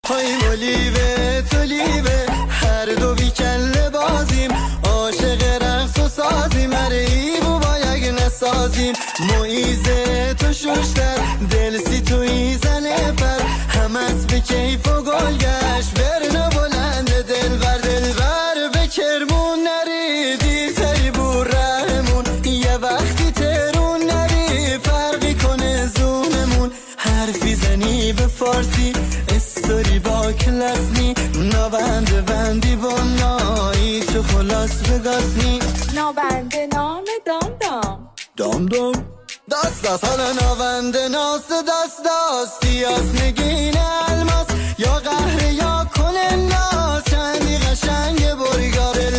های ملیوه تولیوه هر دو بی کله بازیم عاشق رقص و سازیم هر ایبو با یک نسازیم مویزه تو شوشتر دل سی تو ایزنه پر همس به کیف و گلگشت برنو بلند دل بر به کرمون نری دیرتری بور رحمون یه وقتی ترون نری فرقی کنه زونمون حرفی زنی به فارسی استوری با کلاسنی نابنده بندی با نایی تو خلاص بگاسنی نابنده نام دام دام دام دام داست حالا نابنده ناس داست داستی از نگین الماس یا قهر